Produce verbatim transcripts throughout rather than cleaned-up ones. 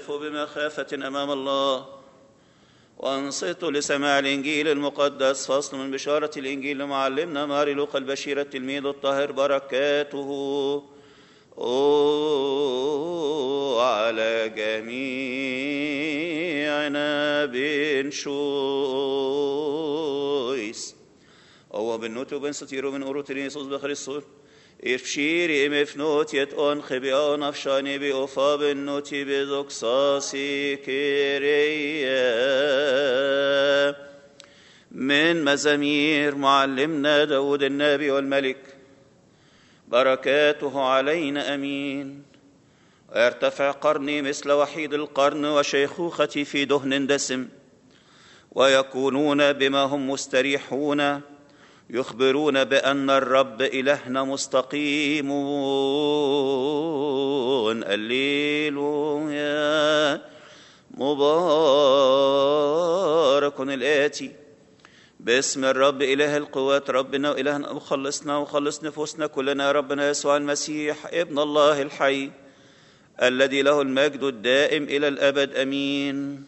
وقفوا بمخافة أمام الله وانصتوا لسماع الإنجيل المقدس. فصل من بشارة الإنجيل لمعلمنا ماري لوقا البشير التلميذ الطاهر بركاته على جميعنا بنشويس هو بالنوت وبن ستيرو من أوروترين يسوس بخريستوس إفشيري مفنوت يتقون خبيان أفشاني بأفا بالنوتي بزوكساسي كيريا من مزامير معلمنا داود النبي والملك بركاته علينا أمين. ويرتفع قرني مثل وحيد القرن وشيخوختي في دهن دسم ويكونون بما هم مستريحون يخبرون بأن الرب إلهنا مستقيم. الليلويا مبارك الآتي باسم الرب إله القوات ربنا وإلهنا وخلصنا وخلص نفوسنا كلنا ربنا يسوع المسيح ابن الله الحي الذي له المجد الدائم إلى الأبد أمين.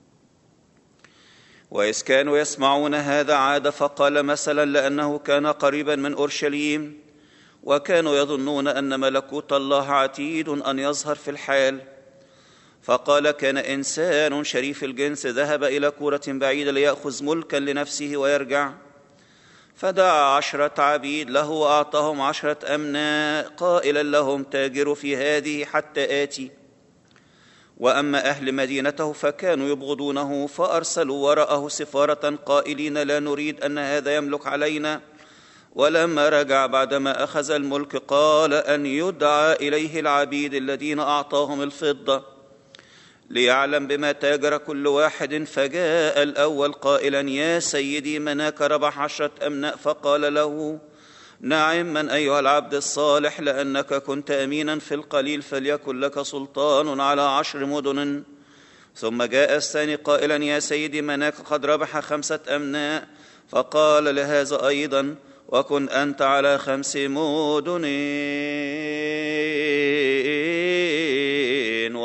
وإذ كانوا يسمعون هذا عاد فقال مثلا لأنه كان قريبا من أورشليم وكانوا يظنون أن ملكوت الله عتيد أن يظهر في الحال. فقال كان إنسان شريف الجنس ذهب إلى كورة بعيدة ليأخذ ملكا لنفسه ويرجع، فدعا عشرة عبيد له وأعطاهم عشرة أمناء قائلا لهم تاجروا في هذه حتى آتي. وأما أهل مدينته فكانوا يبغضونه فأرسلوا وراءه سفارة قائلين لا نريد أن هذا يملك علينا. ولما رجع بعدما أخذ الملك قال أن يدعى إليه العبيد الذين أعطاهم الفضة ليعلم بما تاجر كل واحد. فجاء الأول قائلا يا سيدي مناك ربح عشرة أمناء. فقال له نعم من أيها العبد الصالح لأنك كنت أمينا في القليل فليكن لك سلطان على عشر مدن. ثم جاء الثاني قائلا يا سيدي مناك قد ربح خمسة أمناء. فقال لهذا أيضا وكن أنت على خمس مدن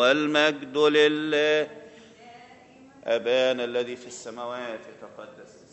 والمجد لله. أبانا الذي في السماوات يتقدس